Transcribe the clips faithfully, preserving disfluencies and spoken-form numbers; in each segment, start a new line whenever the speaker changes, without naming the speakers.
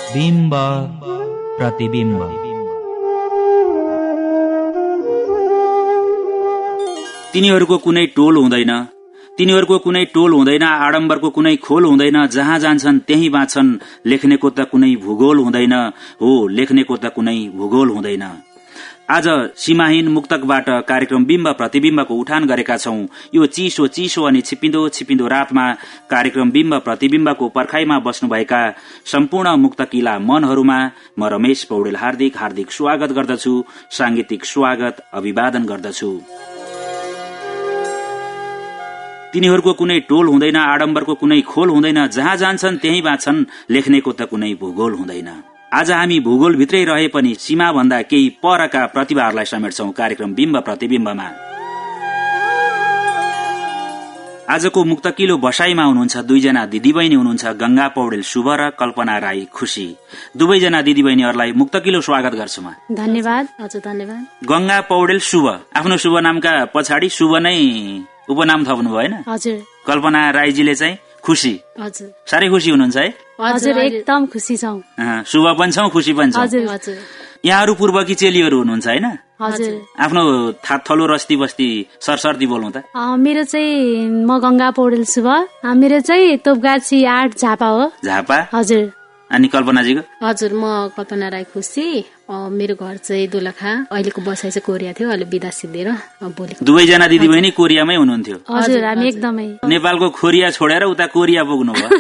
बिम्ब प्रतिबिम्ब।
तिनीहरूको कुनै टोल हुँदैन, तिनीहरूको कुनै टोल हुँदैन, आडम्बरको कुनै खोल हुँदैन। जहाँ जान्छन् त्यही बाँच्छन्, लेख्नेको त कुनै भूगोल हुँदैन। हो, लेख्नेको त कुनै भूगोल हुँदैन। आज सीमाहीन मुक्तकबाट कार्यक्रम बिम्ब प्रतिबिम्बको उठान गरेका छौं। यो चिसो चिसो अनि छिपिन्दो छिपिन्दो रातमा कार्यक्रम बिम्ब प्रतिबिम्बको पर्खाइमा बस्नुभएका सम्पूर्ण मुक्तकिला मनहरूमा म रमेश पौडेल हार्दिक हार्दिक स्वागत गर्दछु, सांगीतिक स्वागत अभिवादन गर्दछु। तिनीहरूको कुनै टोल हुँदैन, आडम्बरको कुनै खोल हुँदैन। जहाँ जान्छन् त्यही बाँच्छन्, लेख्नेको त कुनै भूगोल हुँदैन। आज हामी भूगोल भित्रै रहे पनि सीमा भन्दा केही परका प्रतिभाहरूलाई समेट्छौं कार्यक्रम बिम्ब प्रतिबिम्बमा। आजको मुक्तकिलो बसाईमा हुनुहुन्छ दुईजना दिदीबहिनी हुनुहुन्छ, गंगा पौडेल शुभ र कल्पना राई खुशी। दुवैजना दिदीबहिनीहरूलाई मुक्तकिलो स्वागत गर्छु म।
धन्यवाद। हजुर धन्यवाद।
गंगा पौडेल शुभ, आफ्नो शुभ नामका पछाडि शुभ नै उपनाम थप्नु भएन? हजुर। कल्पना राईजीले चाहिँ खुशी। हजुर। साह्रै खुशी हुनुहुन्छ है?
हजुर, एकदम खुशी छौं।
शुभ पनि छौं, खुशी पनि छौं।
हजुर हजुर।
यहाँहरू पूर्वकी चेलीहरू हुनुहुन्छ हैन?
हजुर।
आफ्नो थलो रस्ती बस्ती सरसर्ती बोल्नु त।
मेरो चाहिँ म गंगा पौडेल शुभ, मेरो चाहिँ तोपगाछी आठ झापा हो। झापा? हजुर।
अनि कल्पनाजीको?
हजुर, म कल्पना राई खुशी, मेरो घर चाहिँ दोलखा, अहिलेको बसाइ चाहिँ कोरिया थियो, अहिले विदा सिद्धिएर बोलेको।
दुवैजना दिदीबहिनी कोरियामै हुनुहुन्थ्यो?
हजुर, हामी एकदमै।
नेपालको खोरिया छोडेर उता कोरिया पुग्नु भयो?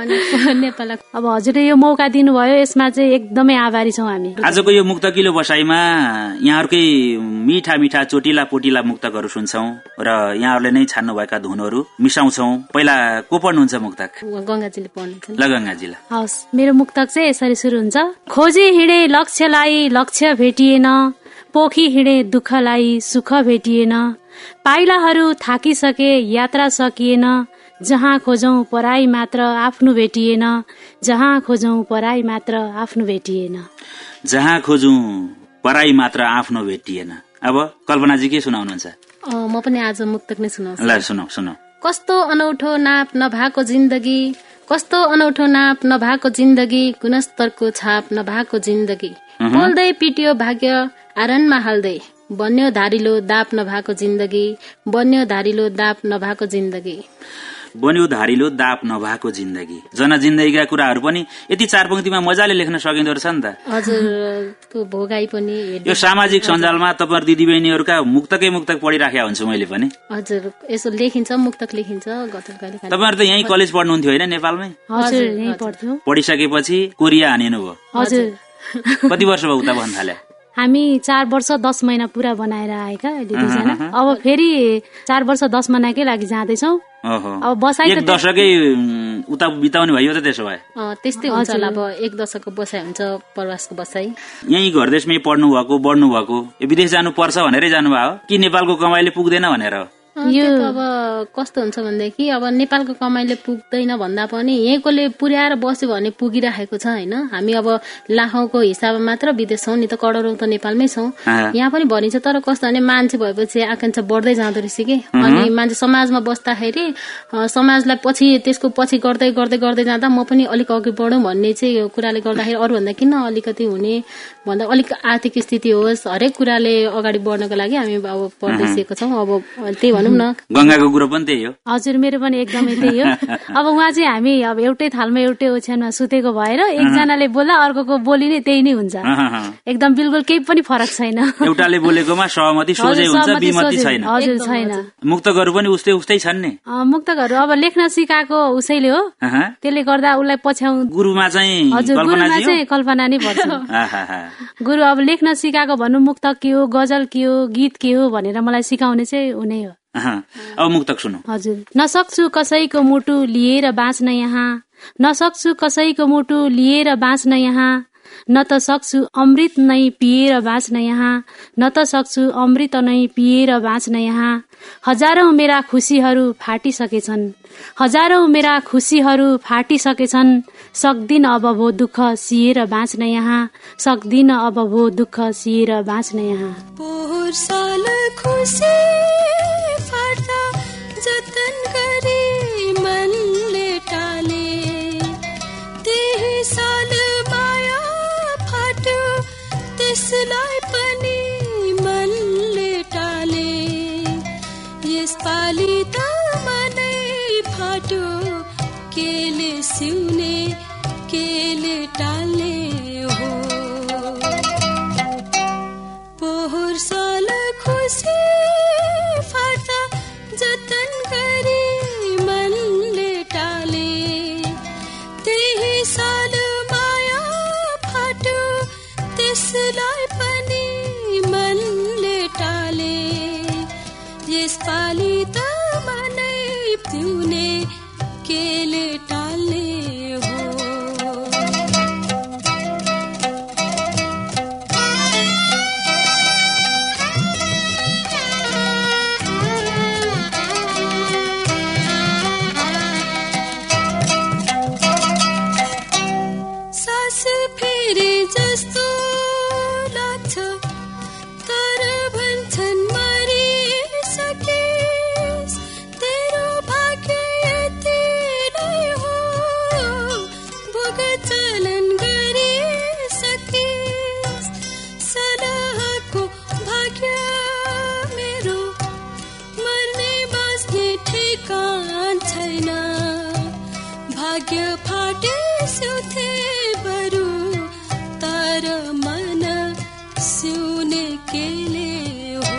नेपाल।
अब हजुरले यो मौका दिनुभयो, यसमा चाहिँ एकदमै आभारी छौं हामी।
आजको यो मुक्तकिलो बसाईमा यहाँहरूकै मिठा मिठा चोटिला पोटिला मुक्तकहरू सुन्छौं र यहाँहरूले नै छान्नुभएका धुनहरू मिसाउँछौं। पहिला को पढ्नुहुन्छ मुक्तक?
गंगाजीले पढ्नुहुन्छ।
ल गंगाजीलाई।
हवस्, मेरो मुक्तक चाहिँ यसरी सुरु हुन्छ। खोजी हिँडे लक्ष्यलाई, लक्ष्य भेटिएन, पोखी हिँडे दुःखलाई, सुख भेटिएन, पाइलाहरू थाकिसके, यात्रा सकिएन, जहाँ खोजौं पराई मात्र आफ्नो भेटिएन, जहाँ खोजौं पराई मात्र आफ्नो भेटिएन,
जहाँ खोजौं पराई मात्र आफ्नो भेटिएन। अब कल्पनाजी के सुनाउनुहुन्छ?
म पनि आज मुक्तक नै सुनाउँछु।
ल सुनाउ सुनाउ।
कस्तो अनौठो नाप नभएको जिन्दगी, कस्तो अनौठो नाप नभएको जिन्दगी, गुणस्तरको छाप नभएको जिन्दगी, बोल्दै पिटियो भाग्य आरनमा हाल्दै, बन्यो धारिलो दाप नभएको जिन्दगी, बन्यो धारिलो दाप नभएको जिन्दगी,
बन्यो धारिलो दाप नभएको जिन्दगी। जनजिन्दगीका कुराहरू पनि यति चार पंक्तिमा मजाले लेख्न सकिँदो रहेछ नि त।
हजुर, त्यो भोगाई पनि।
यो सामाजिक सञ्जालमा तपाईहरु दिदीबहिनीहरूका मुक्तकै मुक्तक पढिराखेका हुन्छु मैले पनि।
हजुर, यसो लेखिन्छ, मुक्तक लेखिन्छ।
तपाईहरु त यही कलेज पढ्नुहुन्थ्यो हैन नेपालमै?
हजुर, यही पढ्थ्यौ।
पढिसकेपछि कोरिया हानिनु भयो?
हजुर।
कति वर्ष भयो उता भन्न थाले?
हामी चार वर्ष दस महिना पूरा बनाएर आएका दुईजना। अब फेरि चार वर्ष दस महिनाकै लागि जाँदैछौ। अब बसाइ
एक दशकै उता बिताउने भयो त त्यसो भए?
त्यस्तै हुन्छ होला। अब एक दशकको बसाइ हुन्छ, प्रवासको बसाइ।
यही घर देशमै पढ्नु भएको, बढ्नु भएको, विदेश जानु पर्छ भनेरै जानुभयो कि नेपालको कमाइले पुग्दैन भनेर?
यो अब कस्तो हुन्छ भनेदेखि अब नेपालको कमाइले पुग्दैन भन्दा पनि यहीँकोले पुर्याएर बस्यो भने पुगिराखेको छ हैन। हामी अब लाखौंको हिसाबमा मात्र विदेश छौं नि त, करोडौं त नेपालमै छौं। यहाँ पनि भनिन्छ, तर कस्तो भने मान्छे भएपछि आकांक्षा बढ्दै जाँदो रहेछ कि। अनि मान्छे समाजमा बस्दाखेरि समाजलाई पछि त्यसको पछि गर्दै गर्दै गर्दै जाँदा म पनि अलिक अघि बढौं भन्ने चाहिँ यो कुराले गर्दाखेरि अरू भन्दा किन अलिकति हुने भन्दा अलिक आर्थिक स्थिति होस्, हरेक कुराले अगाडि बढ्नको लागि हामी अब पढ्दै सिकेको छौं। अब त्यही भनौं न।
गंगाको कुरो पनि त्यही हो।
हजुर, मेरो पनि एकदमै त्यही हो। अब उहाँ चाहिँ हामी अब एउटै थालमा एउटै ओछ्यानमा सुतेको भएर एकजनाले बोल्दा अर्कोको बोली नै त्यही नै हुन्छ। एकदम बिल्कुल केही पनि फरक छैन।
एउटाले बोलेकोमा सहमति सोझै हुन्छ, विमति छैन।
हजुर, छैन।
मुक्तकहरू पनि उस्तै उस्तै छन् नि।
मुक्तकहरू अब लेख्न सिकाएको उसैले हो, त्यसले गर्दा उसलाई पछ्याउ।
गुरुमा चाहिँ
हजुर, गुरुमा चाहिँ कल्पना नै पर्छ। गुरु अब लेख्न सिकाएको भन्नु मुक्तक के हो, गजल के हो, गीत के हो भनेर मलाई सिकाउने चाहिँ उनै हो।
अब मुक्तक सुनौ।
हजुर। नसक्छु कसैको मुटु लिएर बाँच्न यहाँ, नसक्छु कसैको मुटु लिएर बाँच्न यहाँ, न त सक्छु अमृत नै पिएर बाँच्न यहाँ, न त सक्छु अमृत नै पिएर बाँच्न यहाँ, हजारौं मेरा खुसीहरू फाटिसकेछन्, हजारौं मेरा खुसीहरू फाटिसकेछन्, सक्दिन अब भो दुःख सिएर बाँच्न यहाँ, सक्दिन अब भो दुःख सिएर बाँच्न यहाँ।
पोहोर साल खुसी फाट्दा जतन गरी मनले टाले, त्यही साल माया जोड्थे बरु तर मन सिउने केले हो।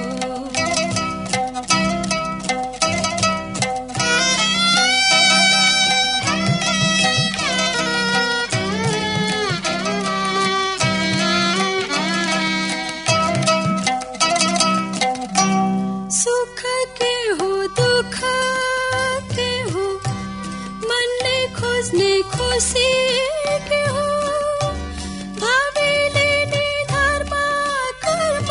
सुख के हो दुख के हो मनले खोज्ने खुसी के हो भावीले नि धर्म कर्म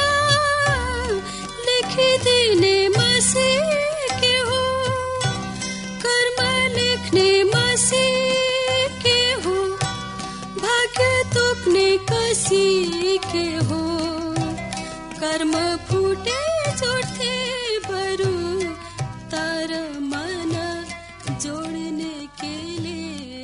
लेखिदिने मसी के हो कर्म लेख्ने मसी के हो भाग्य तोप्ने कसी के हो कर्म फुटे जोड्थे बरु तर मन जोड्ने केले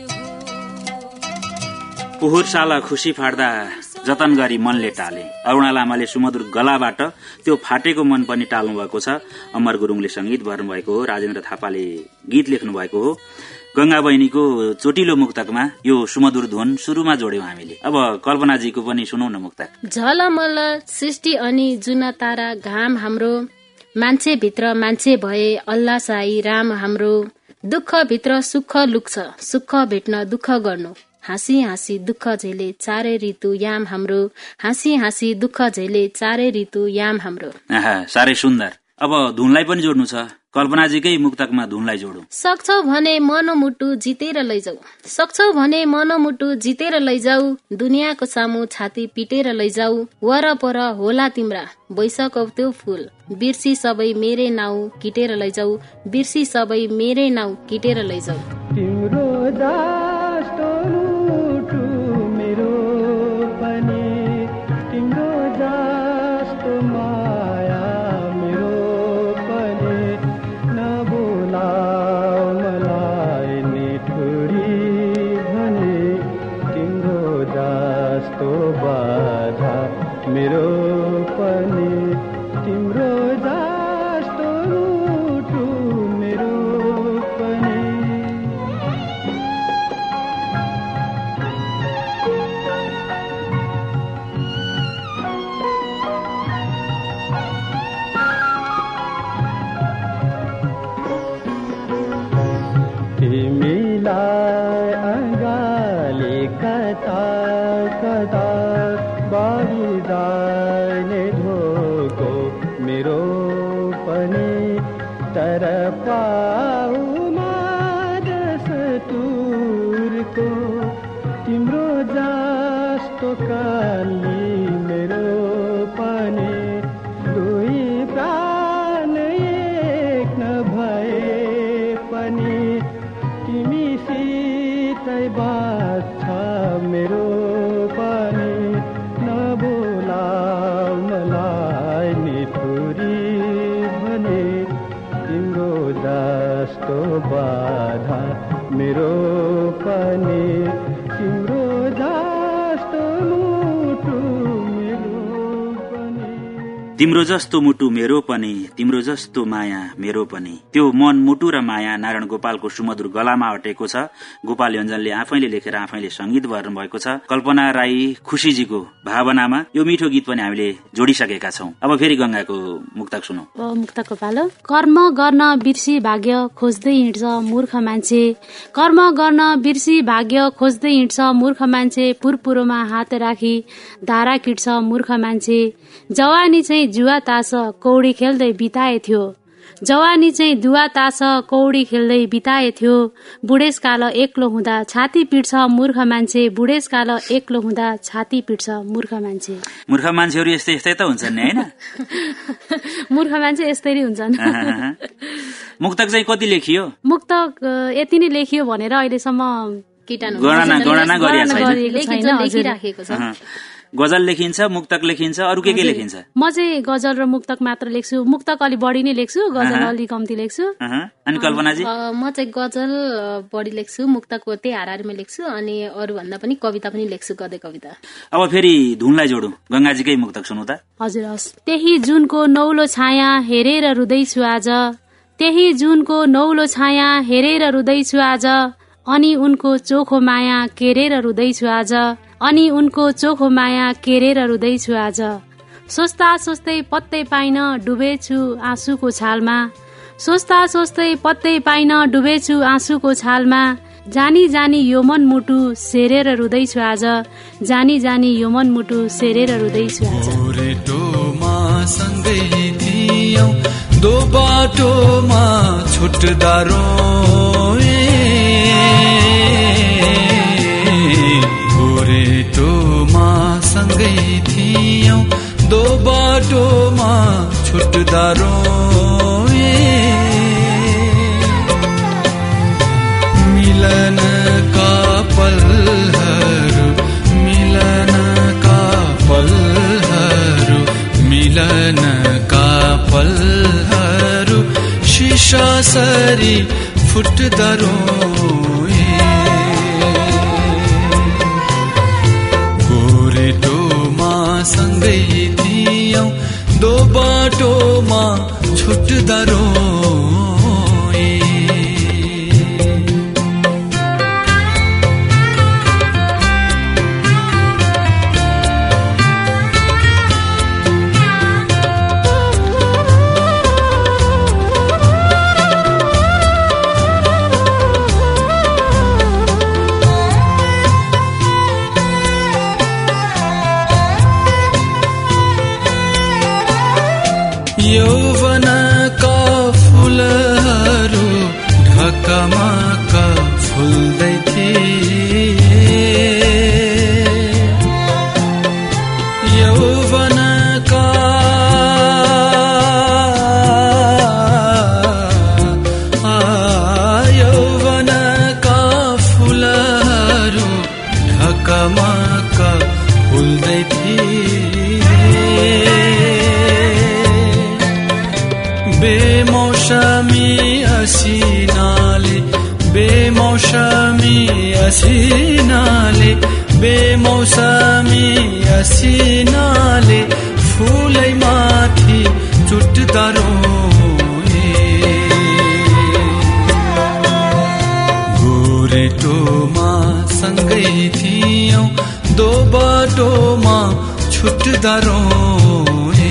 हो।
पोहोर साला खुसी फाट्दा जतन गरी मनले टाले। अरुणा लामाले सुमधुर गलाबाट त्यो फाटेको मन पनि टाल्नु भएको छ। अमर गुरुङले संगीत भर्नुभएको हो। राजेन्द्र थापाले गीत लेख्नु भएको हो। गंगा बहिनीको चोटिलो मुक्तकमा यो सुमधुर ध्वन सुरुमा जोड्यौं हामीले। अब कल्पनाजीको पनि सुनौ न मुक्तक।
झलमल सृष्टि अनि जुन तारा घाम हाम्रो मान्छे भित्र मान्छे भए अल्लाह साई राम हाम्रो दुःख भित्र सुख लुक्छ सुख भेट्न दुःख गर्नु हाँसी हाँसी दुःख झेले चारै ऋतु याम हाम्रो हाँसी हाँसी दुःख झेले चारै ऋतु याम हाम्रो।
साह्रै सुन्दर। अब धुनलाई पनि जोड्नु छ। कल्पनाजीकै मुक्तकमा धुनलाई जोडौं।
सक्छौ भने मनमुटु जितेर लैजाऊ सक्छौ भने मनमुटु जितेर लैजाऊ दुनियाँको सामु छाती पिटेर लैजाऊ वरपर होला तिम्रा बैसकौ त्यो फूल बिर्सी सबै मेरै नाउँ किटेर लैजाऊ बिर्सी सबै मेरै नाउँ किटेर लैजाऊ।
तिम्रो जस्तो मुटु मेरो पनि तिम्रो जस्तो माया मेरो पनि नबोलाऊ मलाई निठुरी भने तिम्रो जस्तो बाधा मेरो पनि तिम्रो जस्तो मुटु मेरो पनि। तिमीलाई अगाली कता कता बाहिदाने धोको मेरो पनि तर पाउमा दस्तुरको तिम्रो जस्तो काली मेरो पनि दुई प्राण एक नभए पनि तिमीसितै बाँच्छ मेरो पनि नबोलाऊ मलाई निठुरी भने तिम्रो जस्तो बाधा मेरो पनि तिम्रो जस्तो मुटु मेरो पनि
तिम्रो जस्तो मुटु मेरो पनि तिम्रो जस्तो माया मेरो पनि। त्यो मन मुटु र माया नारायण गोपालको सुमधुर गलामा अटेको छ। गोपाल योन्जनले आफैले लेखेर आफैले संगीत भर्नु भएको छ। कल्पना राई खुशीजीको भावनामा यो मिठो गीत पनि हामीले जोडिसकेका छौं। अब फेरि गंगाको मुक्तक सुनौ।
मुक्तकको पालो। कर्म गर्न बिर्सी भाग्य खोज्दै हिँड्छ मूर्ख मान्छे कर्म गर्न बिर्सी भाग्य खोज्दै हिँड्छ मूर्ख मान्छे पुरपुरोमा हात राखी धारा किट्छ मूर्ख मान्छे जवानी चाहिँ जुवा तास कौडी खेल्दै बिताए थियो जवानी चाहिँ दुवा तास कौडी खेल्दै बिताए थियो बुढेसकाल एक्लो हुँदा छाती पिट्छ मूर्ख मान्छे बुढेसकाल एक्लो हुँदा छाती पिट्छ मूर्ख मान्छे।
मूर्ख मान्छेहरू यस्तै यस्तै त हुन्छन् नि हैन?
मूर्ख मान्छे यस्तै हुन्छन्।
मुक्तक चाहिँ कति लेखियो?
मुक्तक यति नै लेखियो भनेर अहिलेसम्म
गणना गणना
गरिराखेको छ।
गजल लेखिन्छ मुक्तक लेखिन्छ अरू के के लेखिन्छ?
म चाहिँ गजल र मुक्तक मात्र लेख्छु। मुक्तक अलि बढी नै लेख्छु गजल अलि कम्ती लेख्छु।
अनि कल्पनाजी?
म चाहिँ गजल बढी लेख्छु मुक्तक त्यही हाराहारीमा लेख्छु अनि अरू भन्दा पनि कविता पनि लेख्छु गद्य कविता।
अब फेरि धुनलाई जोडौं गंगाजीकै मुक्तक सुनौ त।
हजुर हस्। त्यही जुनको नौलो छाया हेरेर रुदैछु आज त्यही जुनको नौलो छाया हेरेर रुदैछु आज अनि उनको चोखो माया केरेर रुँदैछु आज अनि उनको चोखो माया केरेर रुँदैछु आज। सोच्दा सोच्दै पत्तै पाइन डुबेछु आँसुको छालमा, सोच्दा सोच्दै पत्तै पाइन डुबेछु आँसुको छालमा। जानी जानी यो मन मुटु सेरेर रुँदैछु आज, जानी जानी यो मन मुटु सेरेर रुँदैछु आज।
गोरेटोमा सँगै थियौं दो बाटोमा छुट्दा रोए, गोरेटोमा सँगै थियौं दो बाटोमा छुट्दा रोए। मिलनका पलहरू मिलनका पलहरू मिलनका पलहरू शीशा सरी फुट्दा रोए। गोरेटोमा सँगै थियौं दो बाटोमा छुट्दा रोए। यौवनका फुलहरू ढकमक फुल्दै थिए, यौवनका यौवनका फुलहरू ढकमक फुल्दै थिए। बेमौसमी असिनाले बेमौसमी असिनाले बेमौसमी असिनाले फुलै माथि चुट्दा रोए। गोरेटोमा सँगै थियौं दो बाटोमा छुट्दा रोए।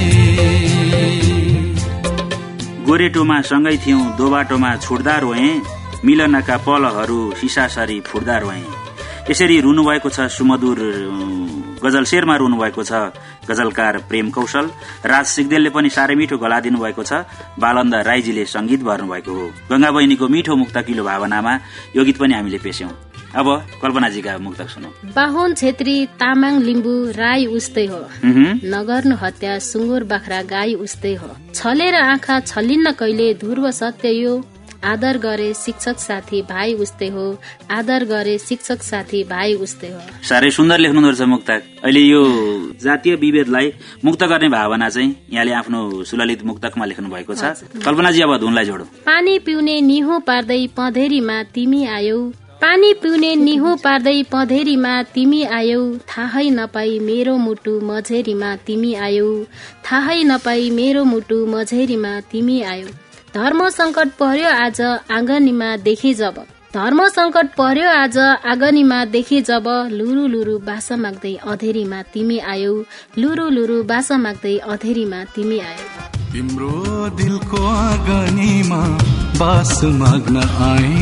गोरेटोमा सँगै थियौं दो बाटोमा छुट्दा रोए, मिलनका पलहरू सिसासरी फुट्दा रोए। यसरी रुनुभएको छ सुमधुर गजल शेरमा रुनुभएको छ गजलकार प्रेम कौशल। राज सिग्देलले पनि साह्रै मिठो गला दिनुभएको छ। बालन्द राईजीले संगीत भर्नुभएको हो। गंगा बहिनीको मिठो मुक्तकिलो भावनामा यो गीत पनि हामीले पेश्यौं। अब कल्पनाजीका मुक्तक सुनौ।
बाहुन छेत्री तामाङ लिम्बू राई उस्तै हो, नगर्नु हत्या सुँगुर बाख्रा गाई उस्तै हो। छलेर आँखा छलिन्न कहिले ध्रुव सत्य यो, आदर गरे शिक्षक साथी भाइ उस्तै हो, आदर गरे शिक्षक साथी भाइ उस्तै हो।
साह्रै सुन्दर लेख्नु रहेछ मुक्तक। अहिले यो जातीय विभेदलाई मुक्त गर्ने भावना चाहिँ यहाँले आफ्नो सुललित मुक्तकमा लेख्नु भएको छ। कल्पनाजी अब धुनलाई जोडौ।
पानी पिउने निहो पार्दै पँधेरीमा तिमी आयौ, पानी पिउने निहो पार्दै पँधेरीमा तिमी आयौ। थाहै नपाई मेरो मुटु मझेरीमा तिमी आयौ, थाहै नपाई मेरो मुटु मझेरीमा तिमी आयौ। धर्म संकट पर्यो आज आँगनीमा देखि जब, धर्म संकट पर्यो आज आँगनीमा देखि जब। लुरु लुरु बासा माग्दै अधेरीमा तिमी आयौ, लुरु लुरु बासा माग्दै अधेरीमा तिमी आयौ।
तिम्रो दिलको आँगनीमा बास माग्न आए,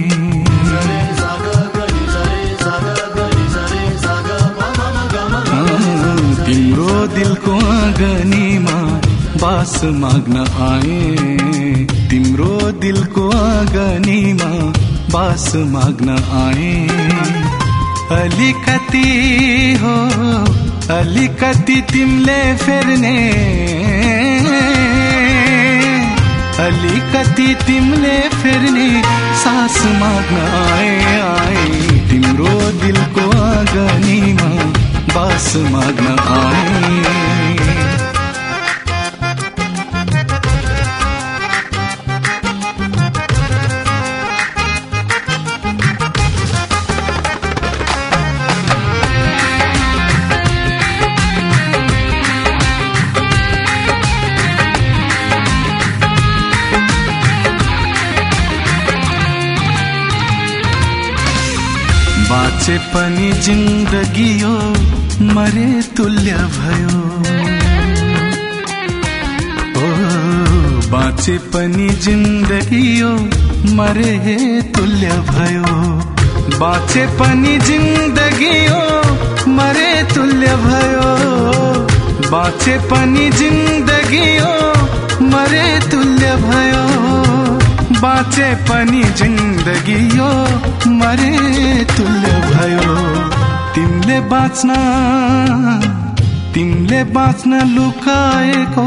तिम्रो दिलको आँगनीमा बास माग्न आए, तिम्रो दिलको आँगनीमा बास माग्न आए। अलिकति हो अलिकति तिमीले फेर्ने, अलिकति तिमीले फेर्ने सास माग्न आए आए। तिम्रो दिलको आँगनीमा बास माग्न आए। बाँचे पनि जिन्दगी यो मरे तुल्य भयो। ओ बाँचे पनि जिन्दगी यो मरे तुल्य भयो। बाँचे पनि जिन्दगी यो मरे तुल्य भयो। बाँचे पनि जिन्दगी यो मरे तुल्य भयो। बाँचे पनि जिन्दगी यो मरे तुल्य भयो। तिमीले बाँच्न तिमीले बाँच्न लुकाएको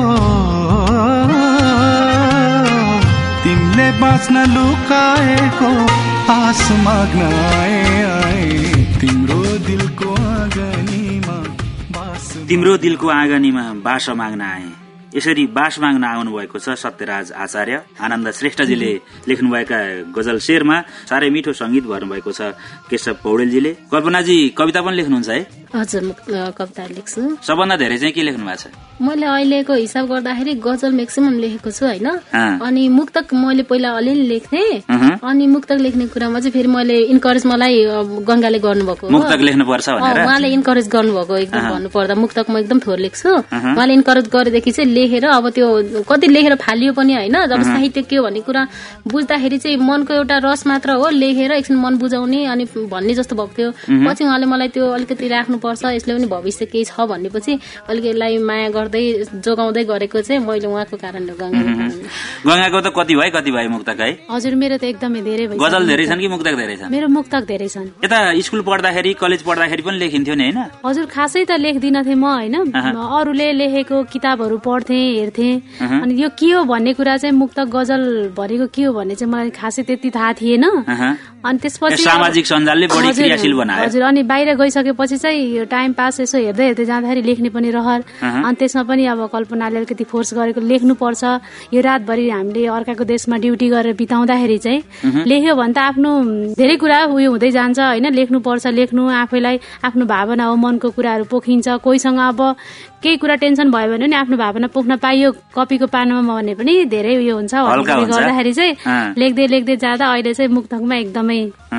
तिमीले बाँच्न लुकाएको आस माग्न आए आए तिम्रो दिलको आँगनीमा बास
तिम्रो दिलको आँगनीमा बास माग्न आए। यसरी बास माग्न आउनु भएको छ सत्यराज आचार्य। आनन्द श्रेष्ठजीले लेख्नुभएका गजल शेरमा साह्रै मिठो संगीत भर्नुभएको छ केशव पौडेलजीले। कल्पनाजी कविता पनि लेख्नुहुन्छ है?
हजुर, कविता लेख्छु।
सबभन्दा धेरै चाहिँ के लेख्नु भएको छ?
मैले अहिलेको हिसाब गर्दाखेरि गजल म्याक्सिमम लेखेको छु होइन। अनि मुक्तक मैले पहिला अलिअलि लेख्थेँ। अनि मुक्तक लेख्ने कुरामा चाहिँ फेरि मैले इन्करेज मलाई गंगाले गर्नुभएको।
मुक्तक लेख्नुपर्छ भनेर
उहाँले इन्करेज गर्नुभएको। एकदम भन्नुपर्दा मुक्तक म एकदम थोर लेख्छु। उहाँले इन्करेज गरेदेखि चाहिँ लेखेर अब त्यो कति लेखेर फालियो पनि होइन। जब साहित्य के हो भन्ने कुरा बुझ्दाखेरि चाहिँ मनको एउटा रस मात्र हो, लेखेर एकछिन मन बुझाउने अनि भन्ने जस्तो भएको थियो। पछि उहाँले मलाई त्यो अलिकति राख्नुपर्छ, यसले पनि भविष्य केही छ भन्नेपछि अलिकति यसलाई माया गर्दै जोगाउँदै गरेको चाहिँ मैले उहाँको कारणले गंगा।
गंगाको त कति भयो कति भयो मुक्तक है?
हजुर, मेरो त एकदमै धेरै भयो।
गजल धेरै छन् कि मुक्तक धेरै छन्?
मेरो मुक्तक धेरै छन्।
यता स्कुल पढ्दाखेरि कलेज पढ्दाखेरि पनि लेखिन्थ्यो नि हैन?
हजुर, खासै त लेख्दिन थिएँ म होइन। अरूले लेखेको किताबहरू पढ्थे हेर्थे। अनि यो के हो भन्ने कुरा चाहिँ मुक्तक गजल भनेको के हो भन्ने चाहिँ मलाई खासै त्यति थाहा थिएन। अनि त्यसपछि
सामाजिक सञ्जालले बढी क्रियाशील बनायो।
हजुर, अनि बाहिर गइसकेपछि चाहिँ टाइम पास यसो हेर्दै हेर्दै जाँदाखेरि लेख्ने पनि रहर। अनि त्यसमा पनि अब कल्पनाले अलिकति फोर्स गरेको लेख्नुपर्छ, यो रातभरि हामीले अर्काको देशमा ड्युटी गरेर बिताउँदाखेरि चाहिँ लेख्यो भने त आफ्नो धेरै कुरा उयो हुँदै जान्छ होइन। लेख्नुपर्छ, लेख्नु आफैलाई आफ्नो भावना हो, मनको कुराहरू पोखिन्छ। कोहीसँग अब केही कुरा टेन्सन भयो भने पनि आफ्नो भावना पोख्न पाइयो कपीको पानामा भने पनि धेरै उयो हुन्छ। गर्दाखेरि चाहिँ लेख्दै लेख्दै जाँदा अहिले चाहिँ मुक्तकमा एकदमै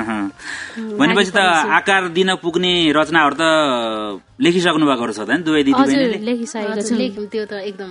भनेपछि त आकार दिन पुग्ने रचनाहरू त लेखिसक्नु भएको छ त नि दुवै दिदीबहिनीले?
लेखिसकेको छु।
त्यो त एकदम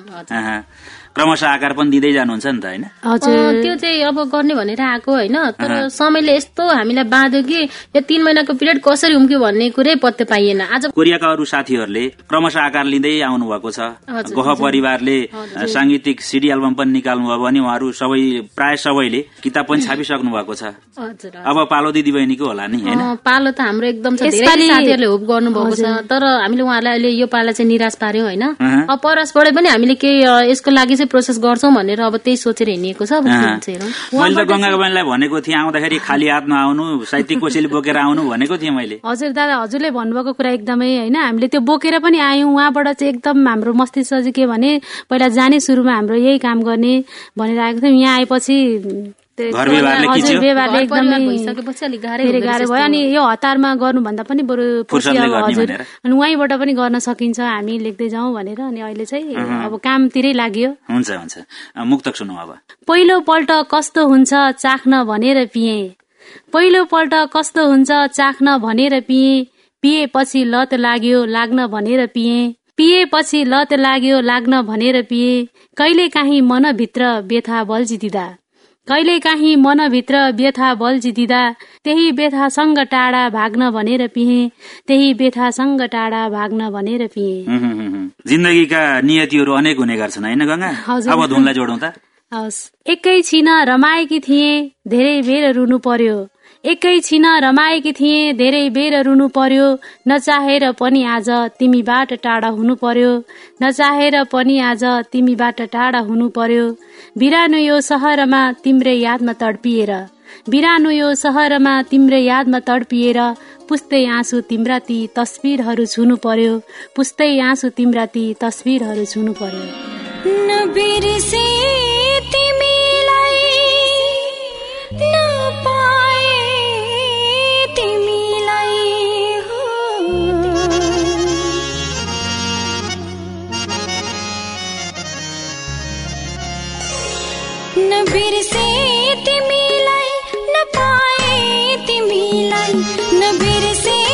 क्रमशः आकार पनि दिँदै जानुहुन्छ नि त होइन?
त्यो चाहिँ अब गर्ने भनेर आएको होइन। तर समयले यस्तो हामीलाई बाँध्यो कि यो तीन महिनाको पिरियड कसरी उम्क्यो भन्ने कुरै पत्तो पाइएन। आज
कोरियाका अरू साथीहरूले क्रमशः आकार लिँदै आउनु भएको छ। गह परिवारले सांगीतिक सिडी एल्बम पनि निकाल्नु भयो भने उहाँहरू सबै प्राय सबैले किताब पनि छापिसक्नु भएको छ। अब पालो दिदी बहिनीको होला नि होइन?
पालो त हाम्रो एकदम छ, धेरै साथीहरूले होप गर्नुभएको छ। तर हामीले उहाँलाई अहिले यो पाला चाहिँ निराश पार्यौं होइन। अब परसबाट पनि हामीले केही यसको लागि चाहिँ प्रोसेस गर्छौं भनेर अब त्यही सोचेर हिँडिएको छ।
मैले त गंगाको बहिनीलाई भनेको थिएँ आउँदाखेरि खाली हात नआउनु, साहित्यिक कोसेली बोकेर आउनु भनेको थिएँ मैले।
हजुर दादा, हजुरले भन्नुभएको कुरा एकदमै होइन। हामीले त्यो बोकेर पनि आयौं। उहाँबाट चाहिँ एकदम हाम्रो मस्तिष्क चाहिँ के भने पहिला जाने सुरुमा हाम्रो यही काम गर्ने भनेर आएको थियौँ। यहाँ आएपछि व्यवहारले एकदमै गाह्रो भयो। अनि यो हतारमा गर्नुभन्दा पनि बरु हजुर अनि उहाँबाट पनि गर्न सकिन्छ हामी लेख्दै जाउँ भनेर अनि अहिले चाहिँ अब कामतिरै लाग्यो।
हुन्छ हुन्छ, मुक्तक सुनौ अब।
पहिलो पल्ट कस्तो हुन्छ चाख्न भनेर पिए, पहिलो पल्ट कस्तो हुन्छ चाख्न भनेर पिए, पिएपछि लत लाग्यो लाग्न भनेर पिए, पिएपछि लत लाग्यो लाग्न भनेर पिए, कहिले काहीँ मनभित्र व्यथा बल्झिदिँदा, कहिले काहीँ मनभित्र व्यथा बल्झिदिँदा, त्यही व्यथासँग टाढा भाग्न भनेर पिए, त्यही व्यथासँग टाढा भाग्न भनेर पिए।
जिन्दगीका नियतिहरू अनेक हुने गर्छन् हैन गंगा? अब धुनलाई जोडौं त।
हस्, एकैछिन रमाएकी थिए धेरै बेर रुनु पर्यो, एकैछिन रमाएकी थिए धेरै बेर रुनु पर्यो, नचाहेर पनि आज तिमीबाट टाढा हुनु पर्यो, नचाहेर पनि आज तिमीबाट टाढा हुनु पर्यो, बिरानो यो सहरमा तिम्रै यादमा तडपिएर, बिरानो यो सहरमा तिम्रै यादमा तडपिएर, पुस्दै आँसु तिम्रा ती तस्बिरहरू छुनु पर्यो, पुस्दै आँसु तिम्रा ती तस्बिरहरू छुनु पर्यो।
नबिर्से तिमीलाई नपाए तिमीलाई हो, नबिर्से तिमीलाई नपाए तिमीलाई, नबिर्से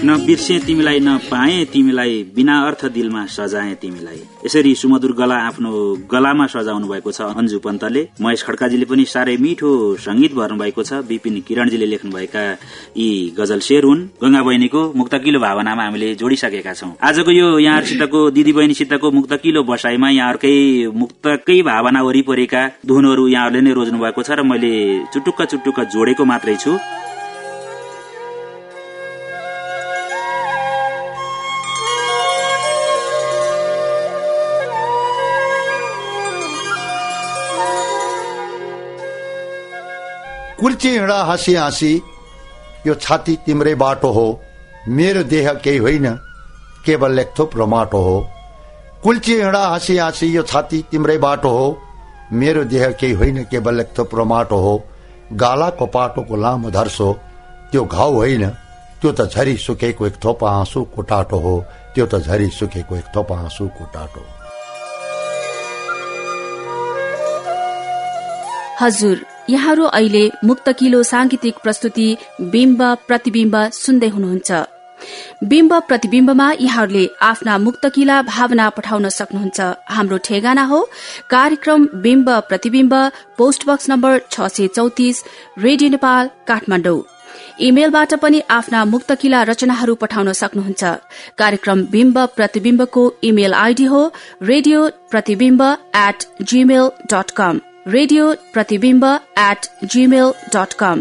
न बिर्से तिमीलाई न पाए तिमीलाई बिना अर्थ दिलमा सजाए तिमीलाई। यसरी सुमधुर गला आफ्नो गलामा सजाउनु भएको छ अन्जु पन्तले। महेश खड्काजीले पनि साह्रै मिठो संगीत भर्नु भएको छ। विपिन किरणजीले लेख्नुभएका यी गजल शेर हुन्। गंगा बहिनीको मुक्तकिलो भावनामा हामीले जोडिसकेका छौं। आजको यो यहाँहरुसितको दिदी बहिनीसितको मुक्तकिलो बसाइमा यहाँहरुकै मुक्तकै भावना वरिपरिका धुनहरू यहाँहरुले नै रोज्नु भएको छ र मैले चुटुक्क चुटुक्क जोडेको मात्रै छु।
कुल्ची हिँडा हाँसी हाँसी यो छाती तिम्रै बाटो हो, मेरो देह केही होइन केवल एक थुप्रो माटो हो। कुल्ची हिँडा हाँसी हाँसी यो छाती तिम्रै बाटो हो, मेरो देह केही होइन केवल एक थुप्रो माटो हो। गालाको पाटोको लामो धर्सो त्यो घाउ होइन, त्यो त झरी सुकेको एक थोपा आँसुको टाटो हो, त्यो त झरी सुकेको एक थोपा आँसुको टाटो।
हजुर, यहाँहरू अहिले मुक्तकिलो सांगीतिक प्रस्तुति बिम्ब प्रतिबिम्ब सुन्दै हुनुहुन्छ। बिम्ब प्रतिबिम्बमा यहाँहरूले आफ्ना मुक्तकिला भावना पठाउन सक्नुहुन्छ। हाम्रो ठेगाना हो कार्यक्रम बिम्ब प्रतिबिम्ब, पोस्ट बक्स नम्बर छ सय चौतिस, रेडियो नेपाल, काठमाडौँ। इमेलबाट पनि आफ्ना मुक्तकिला रचनाहरू पठाउन सक्नुहुन्छ। कार्यक्रम बिम्ब प्रतिबिम्बको इमेल आईडी हो radio Pratibimba at gmail dot com, radio Pratibimba at gmail dot com.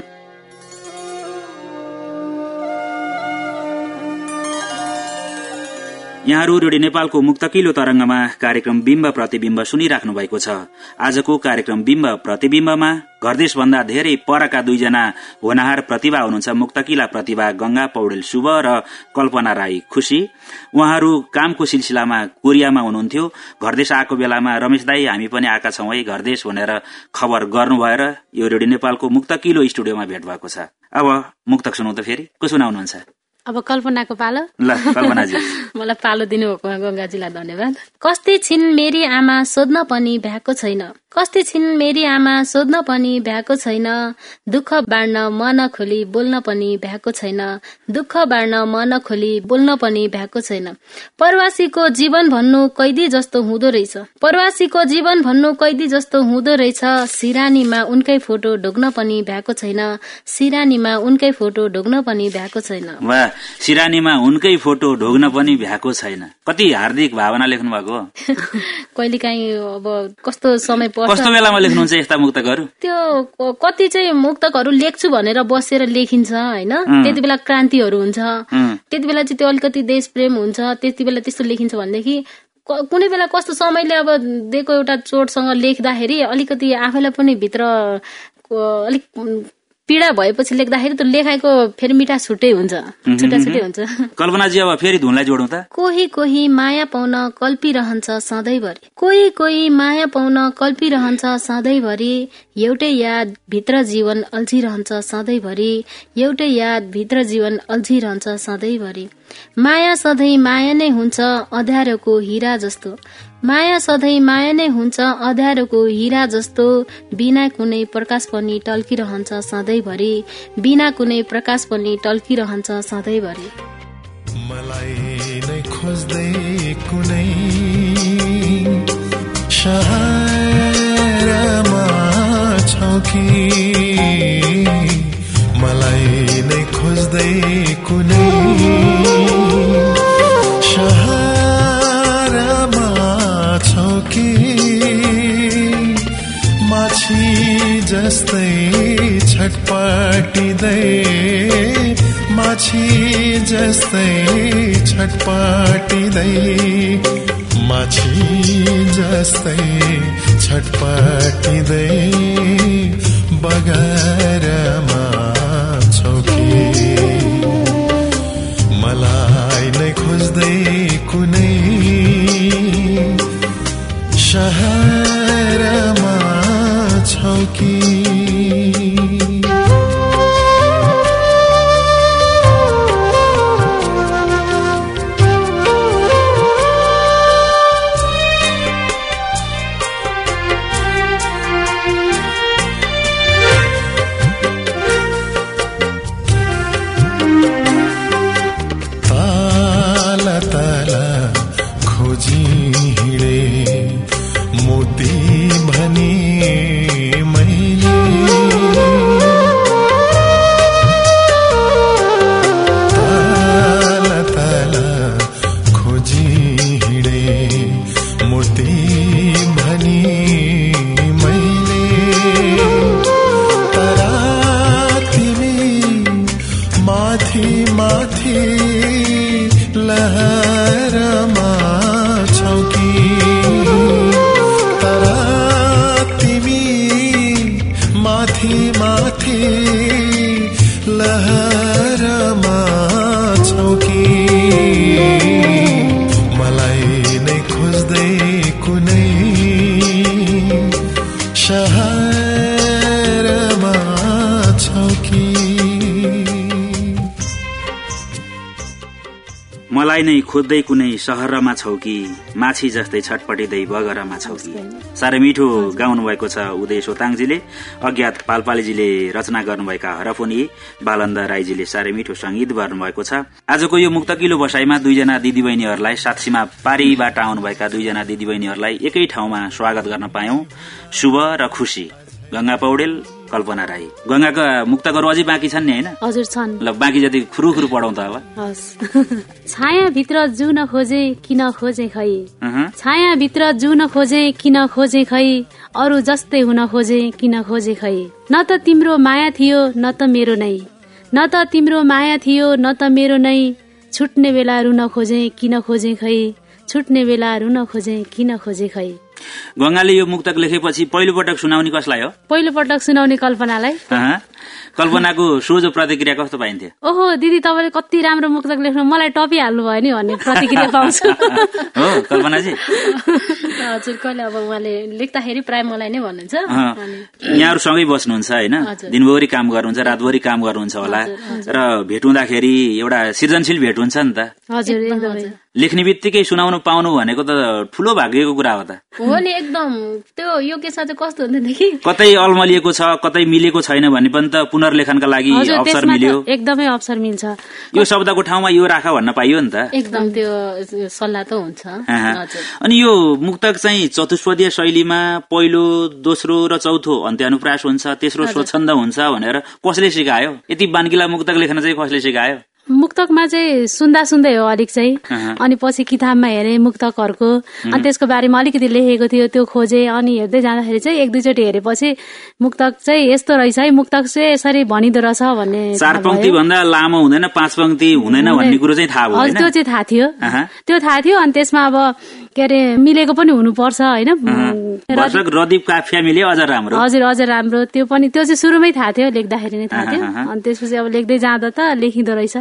यहाँहरू रेडियो नेपालको मुक्तकिलो तरंगमा कार्यक्रम बिम्ब प्रतिबिम्ब सुनिराख्नु भएको छ। आजको कार्यक्रम बिम्ब प्रतिबिम्बमा घरदेश भन्दा धेरै परका दुईजना होनहार प्रतिभा हुनुहुन्छ। मुक्तकिला प्रतिभा गंगा पौडेल शुभ र कल्पना राई खुशी। उहाँहरू कामको सिलसिलामा कोरियामा हुनुहुन्थ्यो। घरदेश आएको बेलामा रमेश दाई हामी पनि आएका छौं है घरदेश भनेर खबर गर्नु भएर यो रेडियो नेपालको मुक्तकिलो स्टुडियोमा भेट भएको छ। अब मुक्तक सुनौ त फेरि को सुनाउनुहुन्छ?
अब कल्पनाको पालो।
ल कल्पनाजी
मलाई पालो दिनुभएकोमा गंगाजीलाई धन्यवाद। कस्ती छिन् मेरी आमा सोध्न पनि भ्याएको छैन, कस्ती छिन् मेरी आमा सोध्न पनि भ्याएको छैन, दुःख बाँड्न मन खोली बोल्न पनि भ्याएको छैन, दुःख बाँड्न मन खोली बोल्न पनि भ्याएको छैन। प्रवासीको जीवन भन्नु कैदी जस्तो हुँदो रहेछ, प्रवासीको जीवन भन्नु कैदी जस्तो हुँदो रहेछ। सिरानीमा उनकै फोटो ढोग्न पनि भ्याएको छैन, सिरानीमा उनकै फोटो ढोग्न पनि भ्याएको छैन।
वाह, सिरानीमा उनकै फोटो ढोग्न पनि भ्याएको छैन। कति हार्दिक भावना लेख्नु भएको।
कहिलेकाहीँ अब कस्तो समय
कस्तो बेलामा लेख्नुहुन्छ यस्ता मुक्तकहरू?
त्यो कति चाहिँ मुक्तकहरू लेख्छु भनेर बसेर लेखिन्छ होइन, त्यति बेला क्रान्तिहरू हुन्छ, त्यति बेला चाहिँ त्यो अलिकति देश प्रेम हुन्छ, त्यति बेला त्यस्तो लेखिन्छ भनेदेखि कुनै बेला कस्तो समयले अब दिएको एउटा चोटसँग लेख्दाखेरि अलिकति आफैलाई पनि भित्र अलिक पीडा भएपछि लेख्दाखेरि त लेखाइको फेरि मिठा छुट्टै हुन्छ, छुट्टा छुट्टै हुन्छ।
कल्पनाजी अब फेरि धुनलाई जोडौं त।
कोही कोही माया पाउन कल्पिरहन्छ सधैँभरि, कोही कोही माया पाउन कल्पिरहन्छ सधैँभरि, एउटै याद भित्र जीवन अल्झिरहन्छ सधैँभरि, एउटै याद भित्र जीवन अल्झिरहन्छ सधैँभरि। माया सधैँ माया नै हुन्छ अँध्यारोको हीरा जस्तो, माया सधैँ माया नै हुन्छ अँध्यारोको हीरा जस्तो, बिना कुनै प्रकाश पनि टल्किरहन्छ सधैँभरि, बिना कुनै प्रकाश पनि टल्किरहन्छ सधैँभरि।
मलाई नै खोज्दै कुनै शहरमा छौ कि, मलाई नै खोज्दै कुनै शहरमा छौ कि, माछी जस्तै छटपटिँदै, माछी जस्तै छटपटिँदै, माछी जस्तै छटपटिँदै बगरमा छौ कि, मलाई नै खोज्दै कुनै शहरमा छौ कि। माथि माथि लहरमा छौ कि तर तिमी माथि माथि लहरमा छौ कि मलाई नै खोज्दै कुनै शहरमा छौ कि
मलाई नै खोज्दै कुनै सहरमा छौ कि माछी जस्तै छटपटिँदै बगरमा छौ कि। साह्रै मिठो गाउनु भएको छ उदय सोताङजीले। अज्ञात पालपालीजीले रचना गर्नुभएका हरफोनी, बालन्द राईजीले साह्रै मिठो संगीत गर्नुभएको छ। आजको यो मुक्तकिलो बसाईमा दुईजना दिदीबहिनीहरूलाई साक्षीमा पारीबाट आउनुभएका दुईजना दिदीबहिनीहरूलाई एकै ठाउँमा स्वागत गर्न पायौं। शुभ र खुशी। गंगा पौडेल, कल्पना राई। गंगाका मुक्तकहरू अझै बाँकी छन् नि, होइन?
हजुर छन्।
ल बाँकी जति खुरुखुरु पढौं त अब।
छाया भित्र जुन खोजे किन खोजे खै, छाया भित्र जुन खोजे किन खोजे खै, अरू जस्तै हुन खोजे किन खोजे खै। न त तिम्रो माया थियो न त मेरो नै, न त तिम्रो माया थियो न त मेरो नै, छुट्ने बेला रुन खोजे किन खोजे खै, छुट्ने बेला रुन खोजे किन खोजे खै।
गंगाले यो मुक्तक लेखेपछि पहिलो पटक सुनाउने कसलाई हो?
पहिलो पटक सुनाउने कल्पनालाई।
कल्पनाको सोझो प्रतिक्रिया कस्तो पाइन्थ्यो?
ओहो दिदी तपाईँले कति राम्रो मुक्तक लेख्नु, मलाई टपिहाल्नु भयो नि भन्ने प्रतिक्रिया पाउँछु।
हो कल्पनाजी?
हजुर, कहिले अब उहाँले लेख्दाखेरि प्राय मलाई नै भन्नुहुन्छ।
यहाँहरू सँगै बस्नुहुन्छ होइन, दिनभरि काम गर्नुहुन्छ, रातभरि काम गर्नुहुन्छ होला, र भेट हुँदाखेरि एउटा सृजनशील भेट हुन्छ नि त।
हजुर एकदमै।
लेख्ने बित्तिकै सुनाउनु पाउनु भनेको त ठूलो भाग्यको कुरा हो त।
हो नि एकदम। त्यो यो के चाहिँ कस्तो हुन्थ्यो,
कतै अल्मलिएको छ कतै मिलेको छैन भने पनि त पुनर्लेखनका लागि अवसर मिल्यो।
एकदमै अवसर मिल्छ।
यो शब्दको ठाउँमा यो राख भन्न पाइयो नि त।
एकदम त्यो सल्लाह त हुन्छ।
अनि यो मुक्तक चाहिँ चतुष्पदीय शैलीमा पहिलो, दोस्रो र चौथो अन्त्यानुप्रास हुन्छ, तेस्रो स्वच्छन्द हुन्छ भनेर कसले सिकायो? यति बानकिला मुक्तक लेख्न चाहिँ कसले सिकायो?
मुक्तकमा चाहिँ सुन्दा सुन्दै हो अलिक चाहिँ, अनि पछि किताबमा हेरे मुक्तकहरूको, अनि त्यसको बारेमा अलिकति लेखेको थियो, त्यो खोजे, अनि हेर्दै जाँदाखेरि चाहिँ एक दुईचोटि हेरेपछि मुक्तक चाहिँ यस्तो रहेछ है, मुक्तक चाहिँ यसरी भनिदो रहेछ भन्ने।
चार पंक्ति भन्दा लामो हुँदैन, पाँच पंक्ति हुँदैन भन्ने कुरो चाहिँ थाहा भयो।
त्यो चाहिँ थाहा थियो, त्यो थाहा थियो। अनि त्यसमा अब के अरे मिलेको पनि हुनुपर्छ होइन,
रदीप काफिया मिल्यो अझ राम्रो।
हजुर अझ राम्रो, त्यो पनि त्यो चाहिँ सुरुमै थाहा थियो, लेख्दाखेरि नै थाहा थियो। अनि त्यसपछि अब लेख्दै जाँदा त लेखिँदो रहेछ।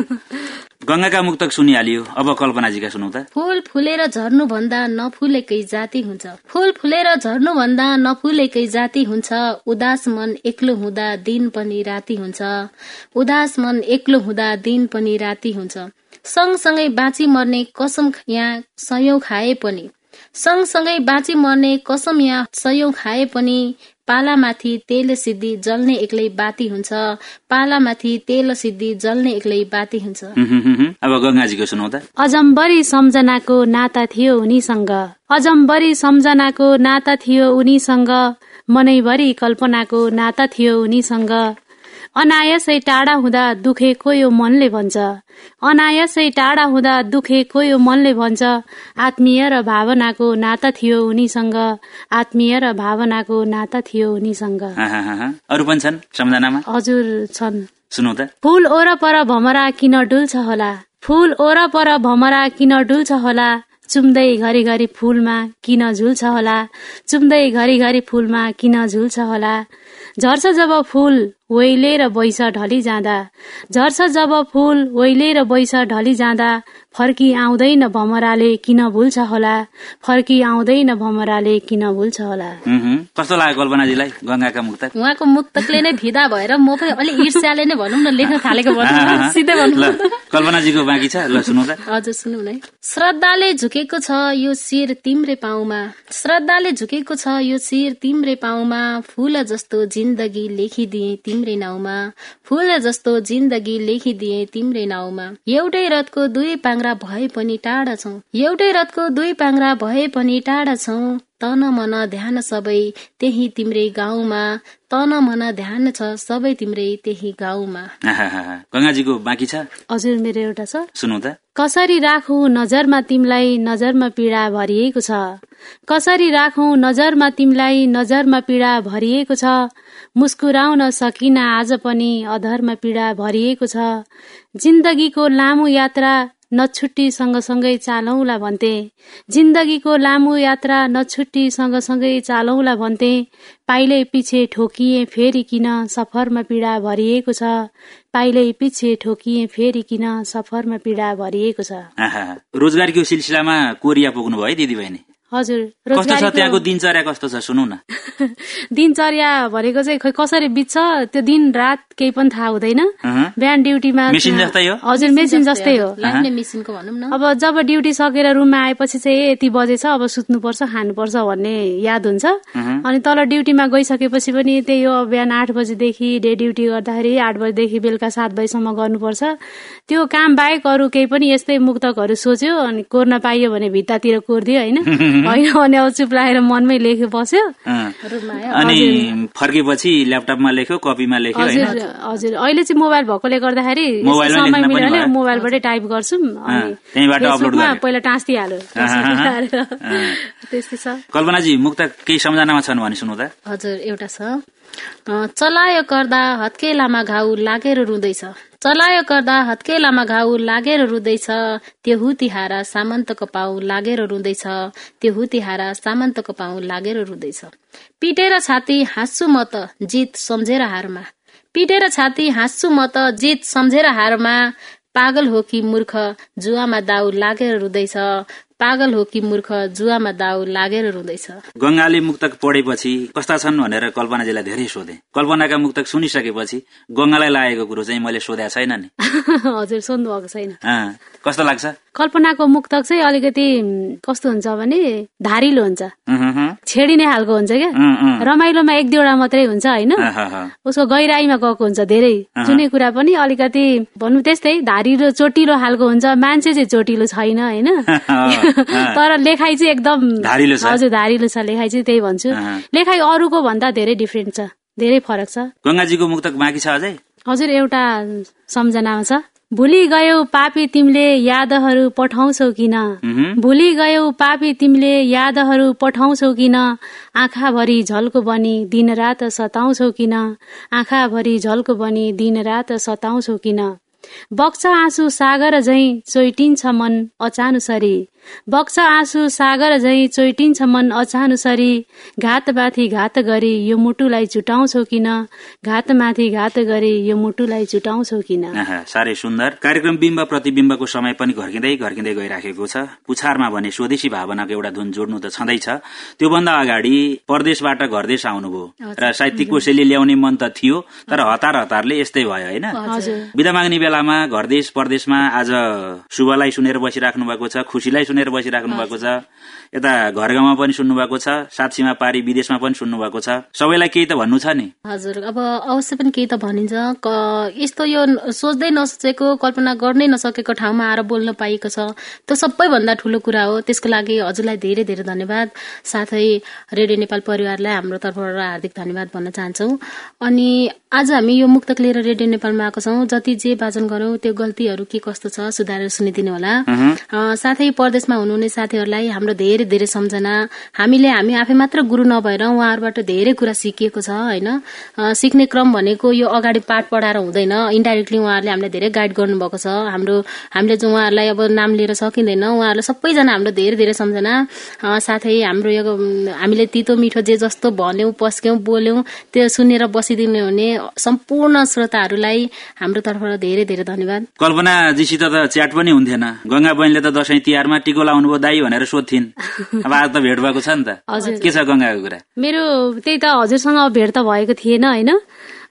गंगाका मुक्तक सुनिहालियो, अब कल्पनाजीका सुनौ त।
फूल फुलेर झर्नु भन्दा नफुलेकै जाति हुन्छ, फूल फुलेर झर्नु भन्दा नफुलेकै जाति हुन्छ, उदास मन एक्लो हुँदा दिन पनि राति हुन्छ, उदास मन एक्लो हुँदा दिन पनि राति हुन्छ। सँगसँगै बाँची मर्ने कसम यहाँ सयौं खाए पनि, सँगसँगै बाँची मर्ने कसम यहाँ सयौं खाए पनि, पालामाथि तेल सिद्धि जल्ने एक्लै बाती हुन्छ, पालामाथि तेल सिद्धि जल्ने एक्लै बाती हुन्छ।
अब गंगाजीको सुनौ त।
अजम्बरी सम्झनाको नाता थियो उनीसँग, अजम्बरी सम्झनाको नाता थियो उनीसँग, मनैभरि कल्पनाको नाता थियो उनीसँग, अनायसै टाढा हुँदा दुखेको यो मनले भन्छ, अनायसै टाढा हुँदा दुखेको यो मनले भन्छ, आत्मीय र भावनाको नाता थियो उनीसँग, आत्मीय र भावनाको नाता थियो उनीसँग।
अरु पनि छन् सम्झनामा?
हजुर छन्,
सुनौ त।
फूल ओरपर भमरा किन डुल्छ होला, फूल ओरपर भमरा किन डुल्छ होला, चुम्दै घरिघरि फूलमा किन झुल्छ होला, चुम्दै घरिघरि फूलमा किन झुल्छ होला, झर्छ जब फूल ओइलेर बैस ढली जाँदा, झर्छ जब फूल ओइलेर बैस ढली जाँदा, फर्की आउँदैन भमराले किन भुल्छ होला, फर्की आउँदैन भमराले किन भुल्छ होला।
कस्तो लाग्यो कल्पनाजीलाई गंगाका मुक्तक?
उहाँको मुक्तकले नै फिदा भएर म पनि अलि ईर्ष्याले नै भनौँ न लेख्न थालेको भन्नु सिधै भन्नु।
कल्पनाजीको बाँकी छ, ल सुनौ त।
हजुर सुनौ न। श्रद्धाले झुकेको छ यो शिर तिम्रै पाउमा, श्रद्धाले झुकेको छ यो शिर तिम्रै पाउमा, फूल जस्तो जिन्दगी लेखिदिए तिम्रै नाउँमा, फूल जस्तो जिन्दगी लेखिदिए तिम्रै नाउँमा, एउटै रथको दुई पाङ्रा भए पनि टाढा छौं, एउटै रथको दुई पाङ्रा भए पनि टाढा छौं, तन मन ध्यान सबै त्यही तिम्रै गाउँमा, तन मन ध्यान छ सबै तिम्रै त्यही गाउँमा।
गंगाजीको बाँकी छ?
हजुर मेरो एउटा छ,
सुनौ त।
कसरी राखौं नजरमा तिमलाई, नजरमा पीडा भरिएको छ। कसरी राखौं नजरमा तिमलाई, नजरमा पीडा भरिएको छ। मुस्कुराउन सकिन आज पनि अधरमा पीडा भरिएको छ। जिन्दगीको लामो यात्रा नछुट्टी सँगसँगै चालौला भन्थे। जिन्दगीको लामो यात्रा नछुट्टी सँगसँगै चालौला भन्थे। पाइलै पछि ठोकिए फेरि किन सफरमा पीडा भरिएको छ। पाइलै पछि ठोकिए फेरि किन सफरमा पीडा भरिएको छ।
रोजगारीको सिलसिलामा कोरिया पुग्नु भयो दिदी बहिनी?
हजुर।
कस्तो छ त्यहाँको दिनचर्या, कस्तो छ सुनौ न।
दिनचर्या भनेको चाहिँ खै कसरी बित्छ त्यो दिन रात केही पनि थाहा हुँदैन। बिहान ड्युटीमा
मेसिन जस्तै हो?
हजुर मेसिन जस्तै हो।
मेसिनको भनौँ न।
अब जब ड्युटी सकेर रुममा आएपछि चाहिँ यति बजेछ अब सुत्नुपर्छ खानुपर्छ भन्ने याद हुन्छ। अनि तल ड्युटीमा गइसकेपछि पनि त्यही हो, बिहान आठ बजेदेखि डे ड्युटी गर्दाखेरि आठ बजेदेखि बेलुका सात बजीसम्म गर्नुपर्छ। त्यो काम बाहेक अरू केही पनि यस्तै मुक्तकहरू सोच्यो अनि कोर्न पाइयो भने भित्तातिर कोरिदियो होइन, होइन भने अब चुप लागेर मनमै लेख्यो बस्यो।
अनि फर्केपछि ल्यापटपमा लेख्यो, कपीमा लेख्यो।
हजुर हजुर। अहिले चाहिँ मोबाइल भएकोले गर्दाखेरि समय मिलेर मोबाइलबाटै टाइप गर्छौँ, फेसबुकमा पहिला टाँसिदिइहाल्यो। त्यस्तै छ।
कल्पनाजी मुक्त केही सम्झनामा छन् भने सुन्नु त।
हजुर एउटा छ, चलायो गर्दा हत्केलामा घाउ लागेर रुँदैछ। चलायो गर्दा हत्केलामा घाउ लागेर रुँदैछ। त्यो हुतिहारा सामन्तको पाउ लागेर रुँदैछ। त्यो हुतिहारा सामन्तको पाउ लागेर रुँदैछ। पिटेर छाती हाँस्छु म त जित सम्झेर हारमा। पिटेर छाती हाँस्छु म त जित सम्झेर हारमा। पागल हो कि मूर्ख जुवामा दाउ लागेर रुँदैछ। पागल हो कि मूर्ख जुवामा दाउ लागेर रुँदैछ।
गंगाले मुक्तक पढेपछि कस्ता छन् भनेर कल्पनाजीलाई धेरै सोधे। कल्पनाका मुक्तक सुनिसकेपछि गंगालाई लागेको कुरो चाहिँ मैले सोधेको छैन नि।
हजुर सोध्नु भएको छैन।
कस्तो लाग्छ?
कल्पनाको मुक्तक चाहिँ अलिकति कस्तो हुन्छ भने धारिलो हुन्छ, छेडिने खालको हुन्छ क्या। रमाइलोमा एक दुईवटा मात्रै हुन्छ होइन, उसको गहिराईमा गएको हुन्छ धेरै। जुनै कुरा पनि अलिकति भन्नु त्यस्तै धारिलो चोटिलो खालको हुन्छ। मान्छे चाहिँ चोटिलो छैन होइन, तर लेखाइ चाहिँ एकदम
धारिलो छ।
हजुर धारिलो छ लेखाइ चाहिँ, त्यही भन्छु। लेखाइ अरूको भन्दा धेरै डिफ्रेन्ट छ, धेरै फरक छ।
गंगाजीको मुक्तक बाँकी छ अझै?
हजुर एउटा सम्झनामा छ, भुली गयौ पापी तिमीले यादहरू पठाउँछौ किन। भुली गयौ पापी तिमीले यादहरू पठाउँछौ किन। आँखाभरि झल्को बनी दिन रात सताउँछौ किन। आँखाभरि झल्को बनी दिन रात सताउँछौ किन। बग्छ आँसु सागर झैं चोइटिन्छ मन अचानुसरी। बग्छ आँसु सागर झैं चोइटिन्छ मन अचानुसरी। घातमाथि घात गरी यो मुटुलाई चुटाउँछौ किन। घातमाथि घात गरी यो मुटुलाई चुटाउँछौ किन।
साह्रै सुन्दर। कार्यक्रम बिम्ब प्रतिबिम्बको समय पनि घर्किँदै घर्किँदै गइराखेको छ। पुछारमा भने स्वदेशी भावनाको एउटा धुन जोड्नु त छँदैछ। त्योभन्दा अगाडि परदेशबाट घरदेश आउनुभयो र साहित्यिक कोसेली ल्याउने मन त थियो, तर हतार हतारले यस्तै भयो होइन। बिदा माग्ने बेलामा घरदेश परदेशमा आज शुभलाई सुनेर बसिराख्नु भएको छ, खुसीलाई सुनेर बसिराख्नु भएको छ, यता घर गाउँमा पनि सुन्नु भएको छ, साथीमा पारी विदेशमा पनि सुन्नु भएको छ। सबैलाई केही त भन्नु छ नि?
हजुर अब अवश्य पनि केही त भनिन्छ। यस्तो यो सोच्दै नसोचेको, कल्पना गर्नै नसकेको ठाउँमा आएर बोल्न पाइएको छ, त्यो सबैभन्दा ठुलो कुरा हो। त्यसको लागि हजुरलाई धेरै धेरै धन्यवाद। साथै रेडियो नेपाल परिवारलाई हाम्रो तर्फबाट हार्दिक धन्यवाद भन्न चाहन्छौँ। अनि आज हामी यो मुक्तक लिएर रेडियो नेपालमा आएको छौँ। जति जे वाचन गरौँ त्यो गल्तीहरू के कस्तो छ सुधारेर सुनिदिनु होला। साथै परदेशमा हुनुहुने साथीहरूलाई हाम्रो धेरै धेरै सम्झना। हामीले हामी आफै मात्र गुरु नभएर उहाँहरूबाट धेरै कुरा सिकिएको छ होइन। सिक्ने क्रम भनेको यो अगाडि पाठ पढाएर हुँदैन, इन्डाइरेक्टली उहाँहरूले हामीलाई धेरै गाइड गर्नुभएको छ। हाम्रो हामीले जो उहाँहरूलाई अब नाम लिएर सकिँदैन, उहाँहरूलाई सबैजना हाम्रो धेरै धेरै सम्झना। साथै हाम्रो यो हामीले तितो मिठो जे जस्तो भन्यौँ पस्क्यौँ बोल्यौँ त्यो सुनेर बसिदिनु हुने सम्पूर्ण श्रोताहरूलाई हाम्रो तर्फबाट धेरै धेरै धन्यवाद।
कल्पनाजीसित त च्याट पनि हुन्थेन। गंगा बहिनीले त दशैं तिहारमा टिको लाउनु भयो दाई भनेर सोध्थिन्, अब आज त भेट भएको छ नि त। के छ गंगाको कुरा?
मेरो त्यही त हजुरसँग भेट त भएको थिएन होइन।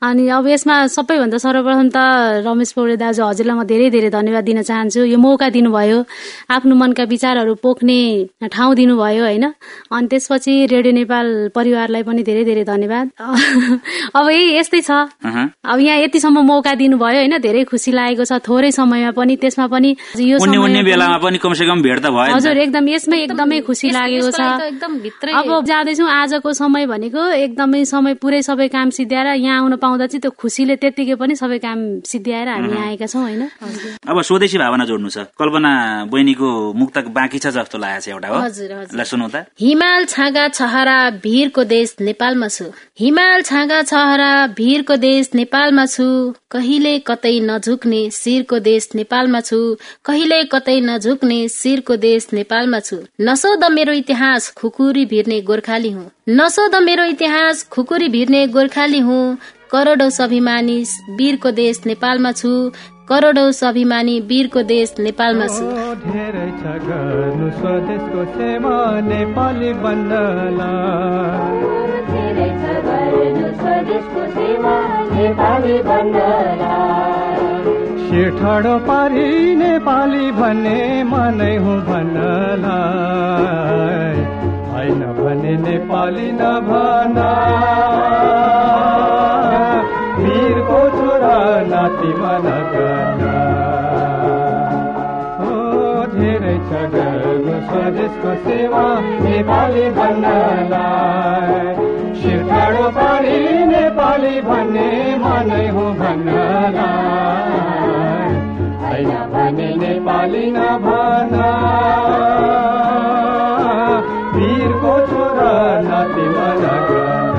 अनि अब यसमा सबैभन्दा सर्वप्रथम त रमेश पौडेल दाजु हजुरलाई म धेरै धेरै धन्यवाद दिन चाहन्छु। यो मौका दिनुभयो, आफ्नो मनका विचारहरू पोख्ने ठाउँ दिनुभयो होइन। अनि त्यसपछि रेडियो नेपाल परिवारलाई पनि धेरै धेरै धन्यवाद। अब यही यस्तै छ, अब यहाँ यतिसम्म मौका दिनुभयो होइन, धेरै खुसी लागेको छ। थोरै समयमा पनि, त्यसमा पनि यो
बेलामा पनि कमसे कम भेट त भयो।
हजुर एकदम यसमै एकदमै खुसी लागेको छ। अब जाँदैछौँ, आजको समय भनेको एकदमै समय पुरै सबै काम सिद्ध्याएर यहाँ आउन पाउँदा चाहिँ त्यो खुसीले त्यत्तिकै पनि सबै काम सिद्ध्याएर हामी यहाँ आएका छौँ होइन।
अब स्वदेशी भावना जोड्नु छ। कल्पना बहिनीको मुक्तक बाँकी छ जस्तो लागेको छ एउटा हो। ल सुनौ त।
हिमाल छाँगा छहरा भिरको देश नेपालमा छु, हिमाल छाँगा छहरा भिरको देश नेपालमा छु, कहिले कतै नझुक्ने शिरको देश नेपालमा छु, कहिले कतै नझुक्ने शिरको देश नेपालमा छु। नसोध मेरो इतिहास खुकुरी भिर्ने गोर्खाली हुँ, नसोध मेरो इतिहास खुकुरी भिर्ने गोर्खाली हुँ, करोडौं स्वाभिमानी वीरको देश नेपालमा छु, करोडौं स्वाभिमानी वीरको देश नेपालमा छु।
धेरै छ गर्नु स्वदेशको सेवा नेपाली बन्नलाई, धेरै छ गर्नु स्वदेशको सेवा नेपाली बन्नलाई, शिर ठाडो पारी नेपाली भन्ने मनै हुँ भन्नलाई, होइन भने नेपाली नभन, वीरको छोरा नाति मन गर्न। हो धेरै छ गर्नु स्वदेशको सेवा नेपाली बन्नलाई, शिर ठाडो पारी नेपाली भन्ने मनै हो भन्नलाई, होइन भने नेपाली नभन, वीरको छोरा नाति मन गर्न।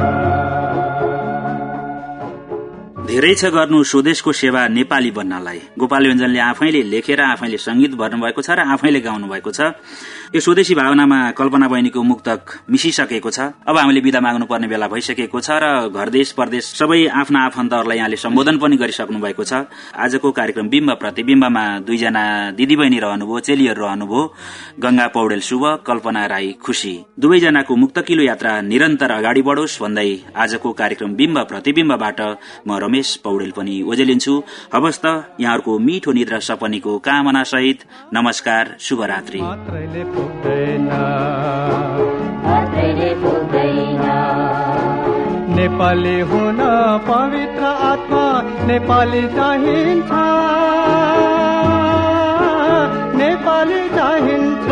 धेरै छ गर्नु स्वदेशको सेवा नेपाली बन्नलाई। गोपाल योन्जनले आफैले लेखेर आफैले संगीत भर्नुभएको छ र आफैले गाउनु भएको छ। यो स्वदेशी भावनामा कल्पना बहिनीको मुक्तक मिसिसकेको छ। अब हामीले बिदा माग्नु पर्ने बेला भइसकेको छ र घर देश परदेश सबै आफ्ना आफन्तहरूलाई यहाँले सम्बोधन पनि गरिसक्नु भएको छ। आजको कार्यक्रम बिम्ब प्रतिबिम्बमा दुईजना दिदीबहिनी रहनुभयो, चेलीहरू रहनुभयो, गंगा पौडेल शुभ, कल्पना राई खुशी। दुवैजनाको मुक्तकिलो यात्रा निरन्तर अगाडि बढोस् भन्दै आजको कार्यक्रम बिम्ब प्रतिबिम्बबाट म रमेश पौडेल पनि ओजेलिन्छु। हवस् त, यहाँहरूको मिठो निद्रा सपनीको कामना सहित नमस्कार, शुभरात्रि।
नेपाली हुन पवित्र आत्मा नेपाली चाहिन्छ, नेपाली चाहिन्छ,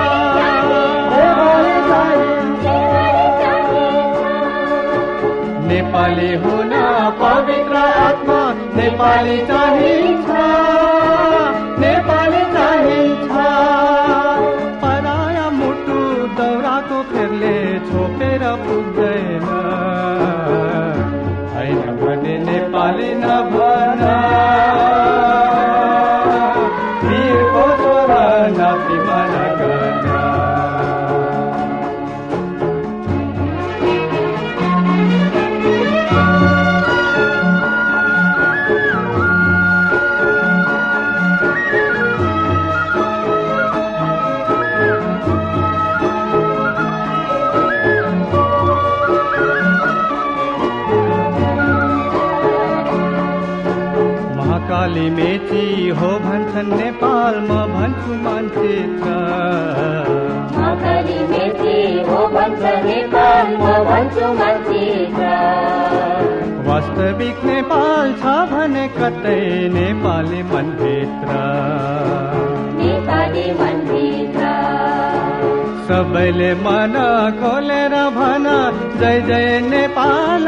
नेपाली हुन पवित्र आत्मा नेपाली चाहिन्छ, नेपाली चाहिन्छ। पराया मुटु दौराको फेरले छोपेर पुग्दैन, होइन भने नेपाली नभन, वीरको छोरा नाति मन गर्न। काली मेची हो भन्छन् नेपाल, म भन्छु मानचित्र, काली मेची हो भन्छ नेपाल, म भन्छु मानचित्र। वास्तविक नेपाल छ भने कतै नेपाली मनभित्र, नेपाली मनभित्र। सबैले मन खोलेर भन जय जय नेपाल,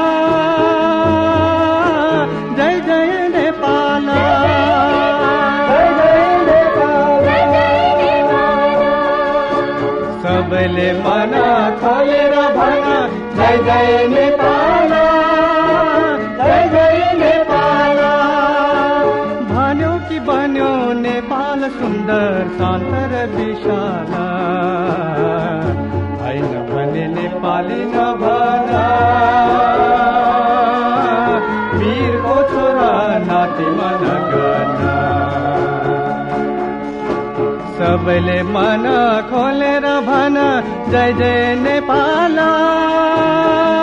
जय जय नेपाल, सबैले मन खोलेर भन जय जय नेपाल, जय जय नेपाल। भन्यो कि बन्यो नेपाल सुन्दर शान्त र विशाल, होइन भने नेपाली नभन, वीरको छोरा नाति मन गर्न। सबैले मन खोलेर भन जय जय नेपाल।